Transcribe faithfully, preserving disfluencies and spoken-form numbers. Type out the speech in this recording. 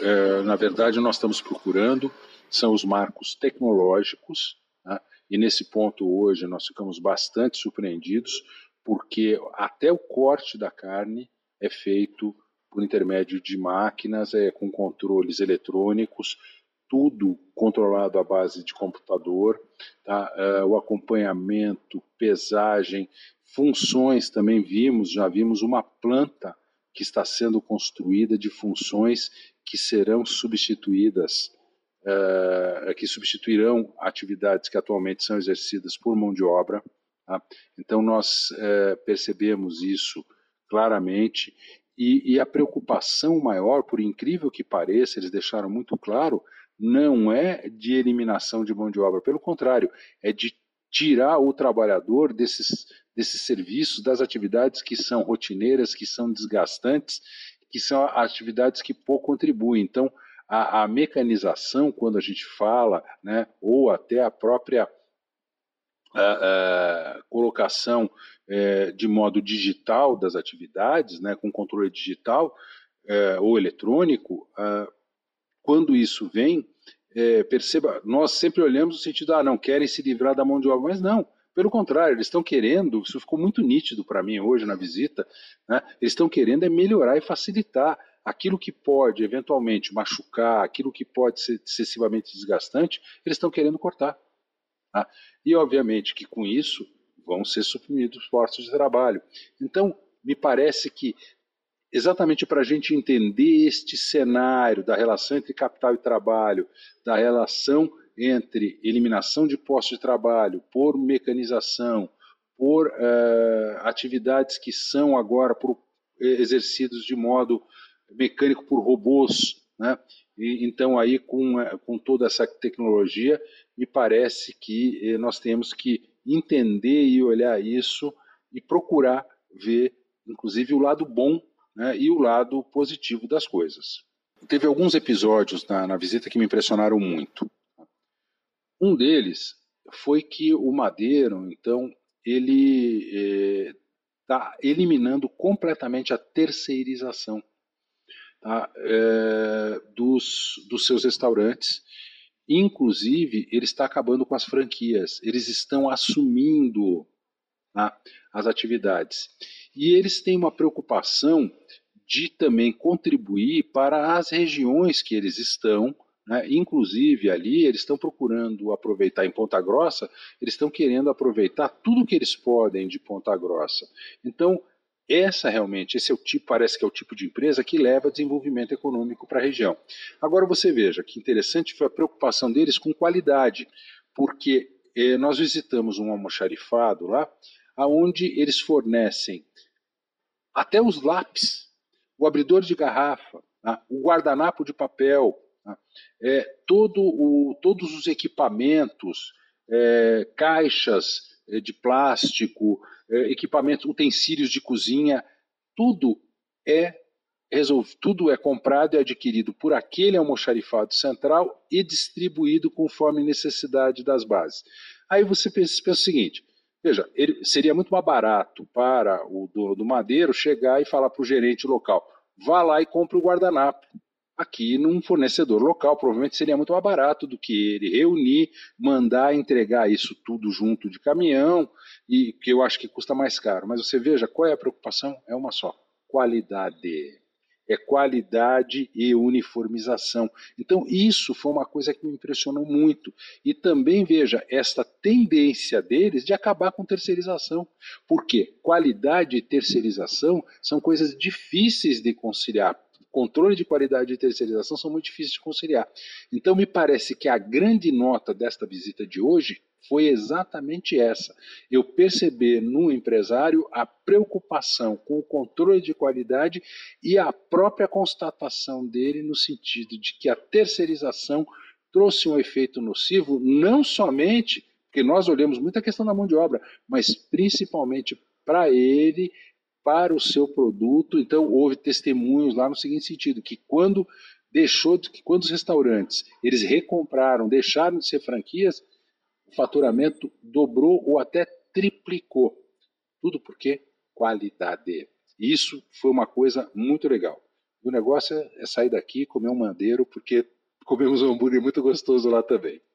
é, na verdade, nós estamos procurando são os marcos tecnológicos, né? E nesse ponto hoje nós ficamos bastante surpreendidos, porque até o corte da carne é feito por intermédio de máquinas, é, com controles eletrônicos, tudo controlado à base de computador, tá? Uh, o acompanhamento, pesagem, funções também vimos, já vimos uma planta que está sendo construída de funções que serão substituídas, uh, que substituirão atividades que atualmente são exercidas por mão de obra. Tá? Então nós uh, percebemos isso claramente, e, e a preocupação maior, por incrível que pareça, eles deixaram muito claro, não é de eliminação de mão de obra, pelo contrário, é de tirar o trabalhador desses, desses serviços, das atividades que são rotineiras, que são desgastantes, que são atividades que pouco contribuem. Então, a, a mecanização, quando a gente fala, né, ou até a própria a, a colocação é, de modo digital das atividades, né, com controle digital é, ou eletrônico, a, quando isso vem, é, perceba, nós sempre olhamos no sentido, ah, não, querem se livrar da mão de obra, mas não, pelo contrário, eles estão querendo, isso ficou muito nítido para mim hoje na visita, né, eles estão querendo é melhorar e facilitar aquilo que pode eventualmente machucar, aquilo que pode ser excessivamente desgastante, eles estão querendo cortar. Tá? E obviamente que com isso vão ser suprimidos postos de trabalho. Então, me parece que exatamente para a gente entender este cenário da relação entre capital e trabalho, da relação entre eliminação de postos de trabalho por mecanização, por uh, atividades que são agora por, exercidas de modo mecânico por robôs, né? E, então aí com, com toda essa tecnologia, me parece que nós temos que entender e olhar isso e procurar ver, inclusive, o lado bom, né, e o lado positivo das coisas. Teve alguns episódios na, na visita que me impressionaram muito. Um deles foi que o Madeiro, então, ele está é, eliminando completamente a terceirização, tá, é, dos, dos seus restaurantes. Inclusive, ele está acabando com as franquias. Eles estão assumindo, tá, as atividades. E eles têm uma preocupação de também contribuir para as regiões que eles estão, né? Inclusive ali eles estão procurando aproveitar em Ponta Grossa, eles estão querendo aproveitar tudo que eles podem de Ponta Grossa. Então, essa realmente, esse é o tipo, parece que é o tipo de empresa que leva desenvolvimento econômico para a região. Agora você veja que interessante foi a preocupação deles com qualidade, porque eh, nós visitamos um almoxarifado lá, onde eles fornecem até os lápis, o abridor de garrafa, tá? O guardanapo de papel, tá? É, todo o, todos os equipamentos, é, caixas é, de plástico, é, equipamentos, utensílios de cozinha, tudo é resolvido, tudo é comprado e adquirido por aquele almoxarifado central e distribuído conforme necessidade das bases. Aí você pensa, pensa o seguinte, veja, ele, seria muito mais barato para o dono do Madeiro chegar e falar para o gerente local, vá lá e compre o guardanapo. Aqui num fornecedor local, provavelmente seria muito mais barato do que ele reunir, mandar entregar isso tudo junto de caminhão, e que eu acho que custa mais caro. Mas você veja, qual é a preocupação? É uma só, qualidade. É qualidade e uniformização. Então isso foi uma coisa que me impressionou muito. E também veja esta tendência deles de acabar com terceirização. Porque qualidade e terceirização são coisas difíceis de conciliar. Controle de qualidade e terceirização são muito difíceis de conciliar. Então me parece que a grande nota desta visita de hoje foi exatamente essa. Eu perceber no empresário a preocupação com o controle de qualidade e a própria constatação dele no sentido de que a terceirização trouxe um efeito nocivo, não somente, porque nós olhamos muito a questão da mão de obra, mas principalmente para ele, para o seu produto. Então houve testemunhos lá no seguinte sentido, que quando deixou, que quando os restaurantes eles recompraram, deixaram de ser franquias, o faturamento dobrou ou até triplicou. Tudo porque qualidade. Isso foi uma coisa muito legal. O negócio é, é sair daqui, comer um madeiro, porque comemos um hambúrguer muito gostoso lá também.